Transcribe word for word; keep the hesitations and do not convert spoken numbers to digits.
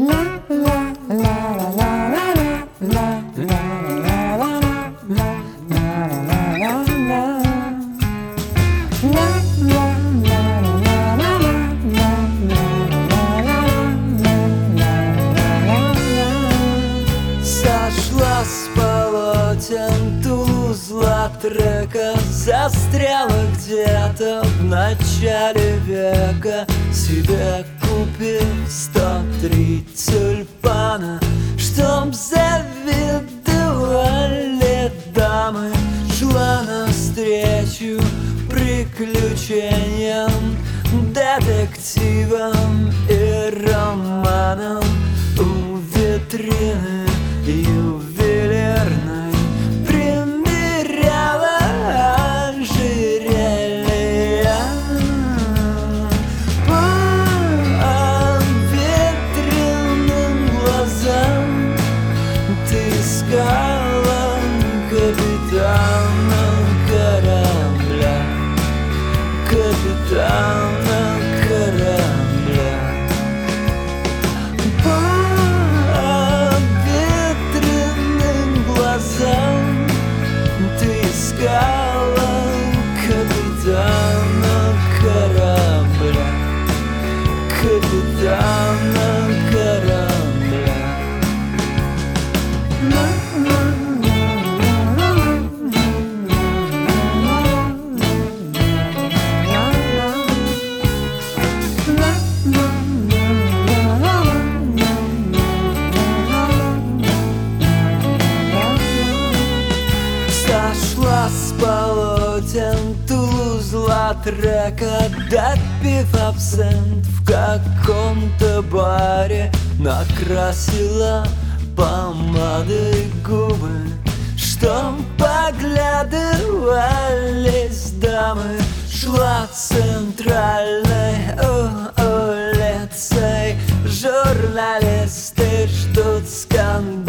Сошла с полотен тузла трека, застряла где-то в начале века. Себе купил сто три тюльпана, чтоб завидовали дамы. Шла навстречу приключениям, детективам и романам. У витрины ювелирной примеряла ожерелья. По ветреным глазам ты искала капитана корабля, капитана корабля. По ветреным глазам ты искала капитана корабля, капитана корабля. Сошла с полотен тузла трека, допив абсент в каком-то баре. Накрасила помадой губы, чтоб поглядывались дамы. Шла центральной улицей, журналисты ждут скандал.